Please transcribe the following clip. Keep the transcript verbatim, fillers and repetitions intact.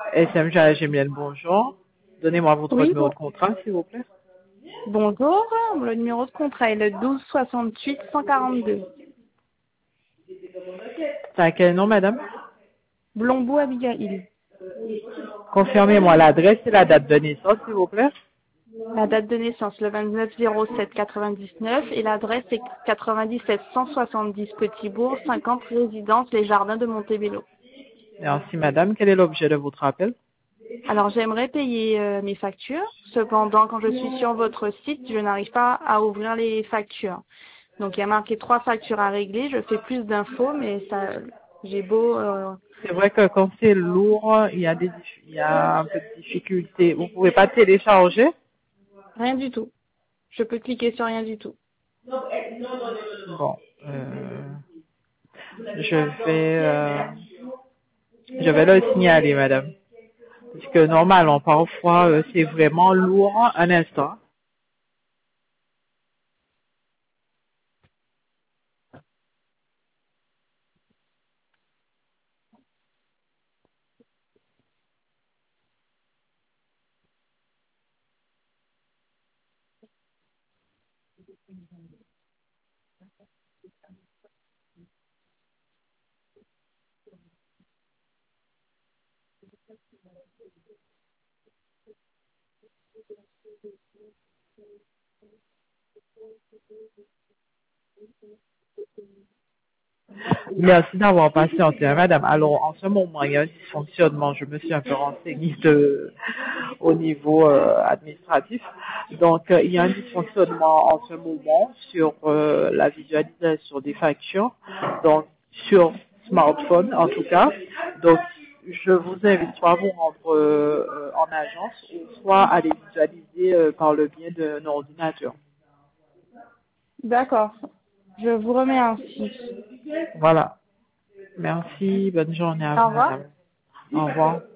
S M J Gémienne, bonjour. Donnez-moi votre Oui, numéro bon- de contrat, s'il vous plaît. bonjour. Le numéro de contrat est le douze soixante-huit cent quarante-deux. C'est à quel nom, madame? Blombeau Abigail. Confirmez-moi l'adresse et la date de naissance, s'il vous plaît. La date de naissance, le vingt-neuf zéro sept quatre-vingt-dix-neuf et l'adresse est quatre-vingt-dix-sept cent soixante-dix Petit-Bourg, cinquante résidence Les Jardins de Montebello. Merci, madame. Quel est l'objet de votre appel? Alors j'aimerais payer euh, mes factures. Cependant, quand je suis sur votre site, je n'arrive pas à ouvrir les factures. Donc il y a marqué trois factures à régler. Je fais plus d'infos, mais ça, j'ai beau euh, C'est vrai que quand c'est lourd, il y a des, dif- il y a un peu de difficulté. Vous pouvez pas télécharger? rien du tout. Je peux cliquer sur rien du tout. Bon, euh, je vais, euh, je vais le signaler, madame. Parce que normalement, parfois, euh, c'est vraiment lourd. Un instant. Merci d'avoir patienté, hein, madame. Alors, en ce moment, il y a un dysfonctionnement. Je me suis un peu renseignée de, au niveau euh, administratif. Donc, euh, il y a un dysfonctionnement en ce moment sur euh, la visualisation des factures, donc sur smartphone en tout cas. Donc, je vous invite soit à vous rendre euh, euh, en agence ou soit à les visualiser euh, par le biais d'un ordinateur. D'accord. Je vous remercie. Voilà. Merci. Bonne journée à Au vous, revoir. madame. Au revoir.